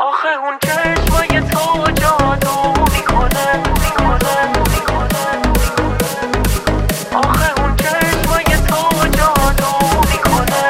آخه اون چشمای تو جادو میکنه. آخه اون چشمای تو جادو میکنه.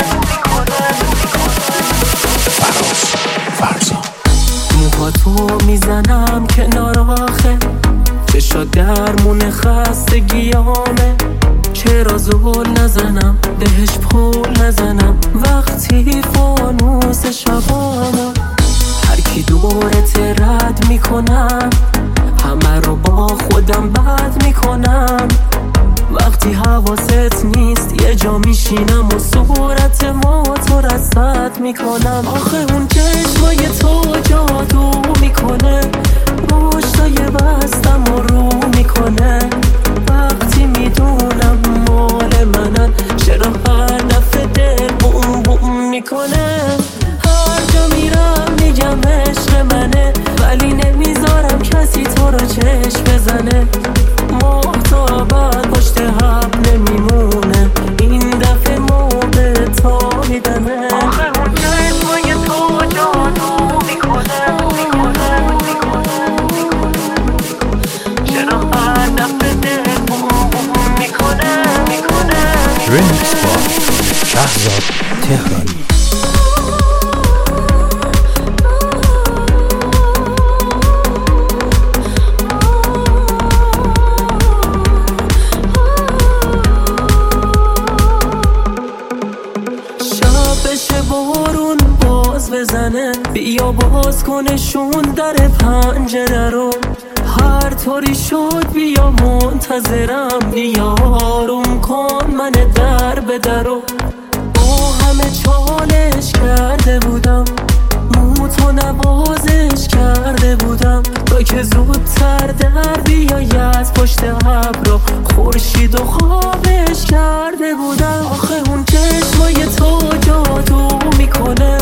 فرزا موهاتو میزنم کنار آخه، چشا درمون خستگیامه. چرا زول نزنم بهش پول نزنم وقتی فانوس شبامه. هر کی دورت رد میکنم، همه رو با خودم بد میکنم. وقتی حواست نیست یه جا میشینم و صورت ما تو رصد میکنم. آخه اون چشمای تو جادو میکنه، مشتای بستم و رو میکنه. وقتی میدونم مال منن، چرا هر دفعه دل بوم بوم میکنه. هر جا میرم میگم عشق منه، ولی نمیذارم کسی تو رو چشم بزنه. محتابت پشت حب نمیمونه، این دفعه موقع تا میدنه. آخه اون چشمای تو جادو میکنه. چرا هر دفعه دل بوم بوم میکنه. رمیکس با شهرزاد تهرانی. بشه بارون باز بزنه، بیا باز کنشون در پنجره رو. هر طوری شد بیا منتظرم، بیا آروم کن من در به درو. با همه چالش کرده بودم، موتو نوازش کرده بودم. تا که زودتر در بیای از پشت ابرو، خورشید و خوابش کرده بودم. آخه اون چشمای تو جادو میکنه،